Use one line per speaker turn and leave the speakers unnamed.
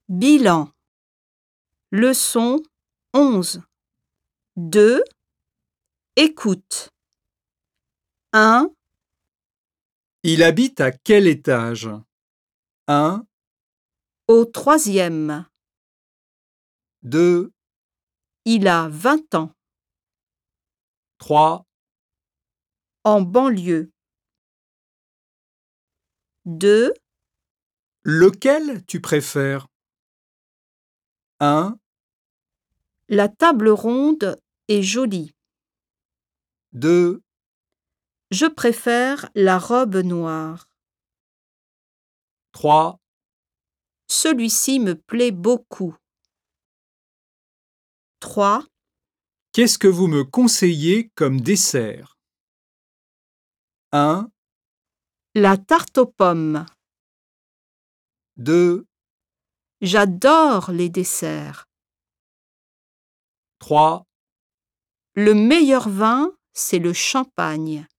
Bilan. Leçon 11. 2. Écoute. 1.
Il habite à quel étage? 1,
Au 3e.
2,
Il a 20 ans.
3,
En banlieue. 2.
lequel tu préfères? 1,
La table ronde est jolie.
2,
Je préfère la robe noire.
3,
Celui-ci me plaît beaucoup. 3.
qu'est-ce que vous me conseillez comme dessert? 1,
La tarte aux pommes.
2,
J'adore les desserts.
3.
Le meilleur vin, c'est le champagne.